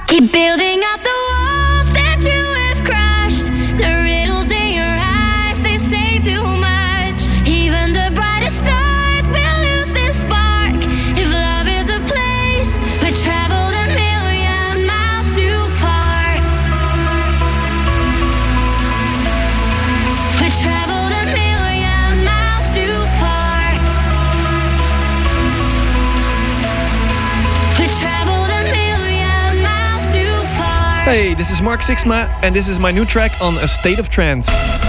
Keep building up the walls that you have crushed. The riddles in your eyes, they say too much. Even the brightest stars will lose their spark. If love is a place, we traveled a million miles too far. We traveled a million miles too far. We traveled a million miles too far. Hey, this is Mark Sixma and this is my new track on A State of Trance.